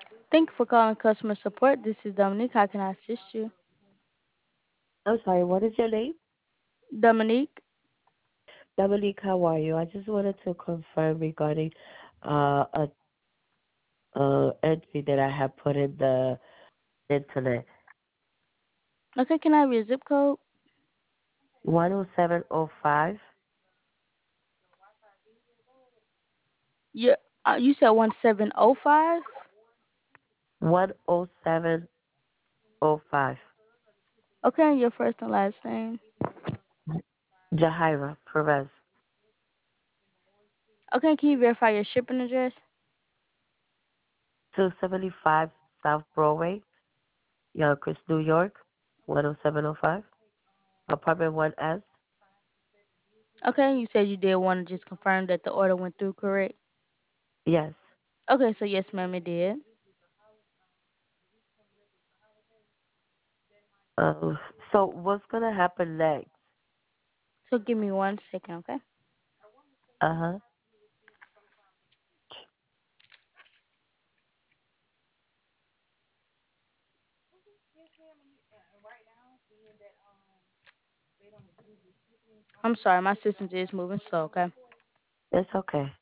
Thank you for calling customer support. This is Dominique. How can I assist you? I'm sorry, what is your name? Dominique? Dominique, how are you? I just wanted to confirm regarding a entry that I have put in the internet. Okay, can I have your zip code? 10705. You said 1705? 10705. Okay, and your first and last name. Jahira Perez. Okay, can you verify your shipping address? 275 South Broadway, Yonkers, New York. 10705. Apartment 1S. Okay, you said you did want to just confirm that the order went through, correct? Yes. Okay, so yes, ma'am, it did. Uh, so what's gonna happen next? So give me 1 second, okay? Uh-huh. I'm sorry, my system is moving slow, okay? It's okay.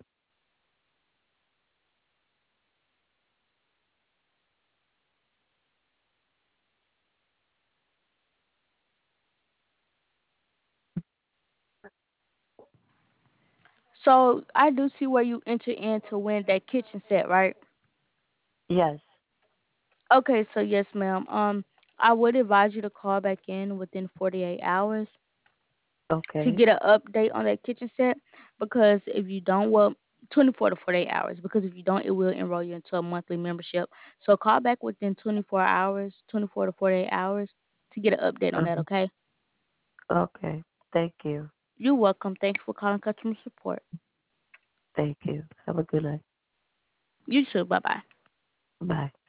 So I do see where you enter in to win that kitchen set, right? Yes. Okay, so yes, ma'am. I would advise you to call back in within 48 hours to Okay. get an update on that kitchen set because if you don't, well, 24 to 48 hours because if you don't, it will enroll you into a monthly membership. So call back within 24 hours, 24 to 48 hours to get an update on that, Uh-huh. okay? Okay. Thank you. You're welcome. Thank you for calling customer support. Thank you. Have a good night. You too. Bye bye. Bye.